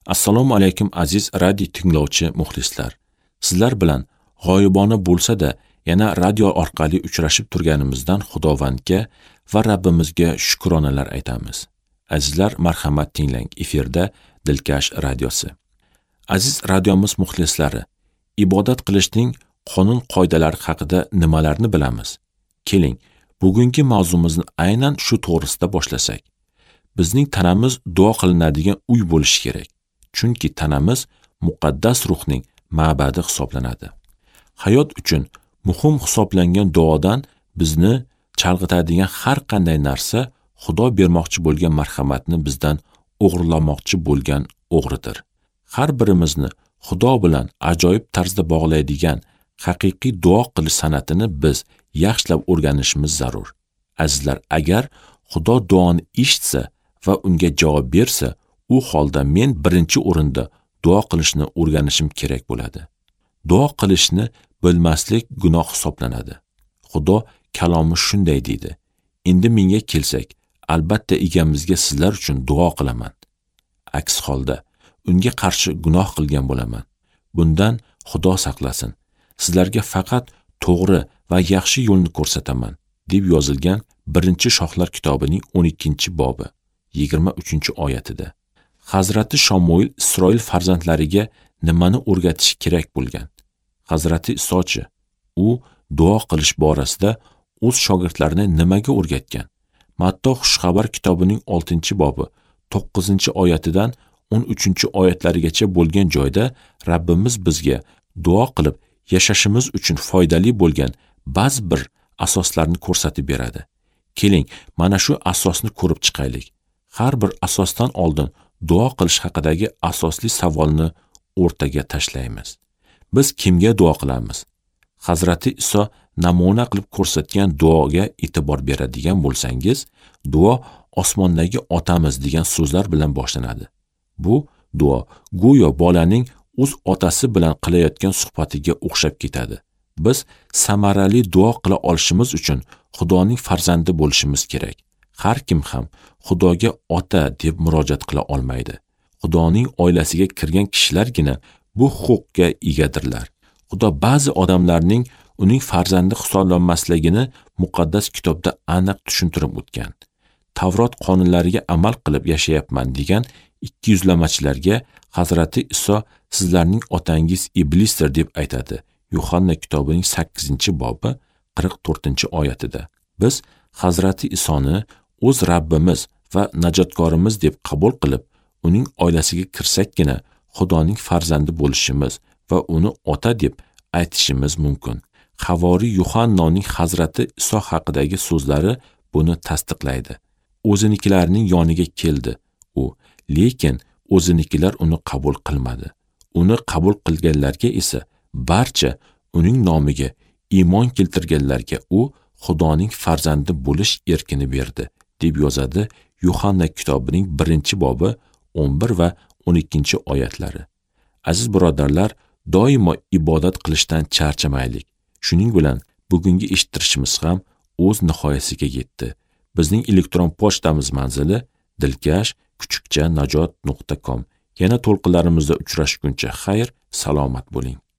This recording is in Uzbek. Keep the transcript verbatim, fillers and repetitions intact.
Assalomu alaykum aziz radio tinglovchi muxlislar. Sizlar bilan g'oyibona bo'lsa-da yana radio orqali uchrashib turganimizdan Xudovandga va Rabbimizga shukronalar aytamiz. Azizlar, marhamat tinglang, efirda Dilkash radiosi. Aziz radiomiz muxlislari, ibodat qilishning qonun qoidalari haqida nimalarni bilamiz? Keling, bugungi mavzumizni aynan shu to'g'risida boshlasak. Bizning tanamiz duo qilinadigan uy bo'lishi kerak. Chunki tanamiz muqaddas ruhning ma'badi hisoblanadi. Hayot uchun muhim hisoblangan duodan bizni chalg'itadigan har qanday narsa Xudo bermoqchi bo'lgan marhamatni bizdan o'g'irlamoqchi bo'lgan o'g'ridir. Har birimizni Xudo bilan ajoyib tarzda bog'laydigan haqiqiy duo qilish san'atini biz yaxshilab o'rganishimiz zarur. Azizlar, agar Xudo duoni eshitsa va unga javob bersa, u holda men birinchi o'rinda duo qilishni o'rganishim kerak bo'ladi. Duo qilishni bilmaslik gunoh hisoblanadi. Xudo kalomi shunday deydi: "Endi menga kelsak, albatta egamizga sizlar uchun duo qilaman. Aks holda unga qarshi gunoh qilgan bo'laman. Bundan Xudo saqlasin. Sizlarga faqat to'g'ri va yaxshi yo'lni ko'rsataman", deb yozilgan birinchi Shohlar kitobining o'n ikkinchi bobi, yigirma uchinchi oyatida. Hazrati Shamuil Isroil farzandlariga nimani o'rgatish kerak bo'lgan? Hazrati Isochi, u duo qilish borasida o'z shogirdlarini nimaga o'rgatgan? Matto xushxabar kitobining oltinchi bobi, to'qqizinchi oyatidan o'n uchinchi oyatlarigacha bo'lgan joyda Rabbimiz bizga duo qilib yashashimiz uchun foydali bo'lgan ba'zi bir asoslarni ko'rsatib beradi. Keling, mana shu asosni ko'rib chiqaylik. Har bir asosdan oldin duo qilish haqidagi asosli savolni o'rtaga tashlaymiz. Biz kimga duo qilamiz? Hazrati Iso namuna qilib ko'rsatgan duoga e'tibor beradigan bo'lsangiz, duo osmondagi otamiz degan so'zlar bilan boshlanadi. Bu duo go'yo bolaning o'z otasi bilan qilayotgan suhbatiga o'xshab ketadi. Biz samarali duo qila olishimiz uchun Xudoning farzandi bo'lishimiz kerak. Har kim ham Xudoga ota deb murojaat qila olmaydi. Xudoning oilasiga kirgan kishilargina bu huquqqa egadirlar. Xudo ba'zi odamlarning uning farzandi hisoblanmasligini muqaddas kitobda aniq tushuntirib o'tgan. Tavrot qonunlariga amal qilib yashayapman degan ikki yuzlamachilarga Hazrati Iso sizlarning otangiz iblisdir deb aytadi. Yuhanna kitobining sakkizinchi bobi, qirq to'rtinchi oyatida. Biz Hazrati Isoni o'z Rabbimiz va najotkorimiz deb qabul qilib, uning oilasiga kirsakkina Xudoning farzandi bo'lishimiz va uni ota deb aytishimiz mumkin. Havoriy Yuhannoning Hazrati Iso haqidagi so'zlari buni tasdiqlaydi. O'zinikilarning yoniga keldi u, lekin o'zinikilar uni qabul qilmadi. Uni qabul qilganlarga esa barcha uning nomiga iymon keltirganlarga u Xudoning farzandi bo'lish erkini berdi, deb yozadi Yuhanna kitobining birinchi bobi, o'n bir va o'n ikkinchi oyatlari. Aziz birodarlar, doimo ibodat qilishdan charchamaylik. Shuning bilan bugungi eshittirishimiz ham o'z nihoyasiga yetdi. Bizning elektron pochtamiz manzili dilkash kuchukcha najot nuqta com. Yana to'lqinlarimizda uchrashguncha xayr, salomat bo'ling.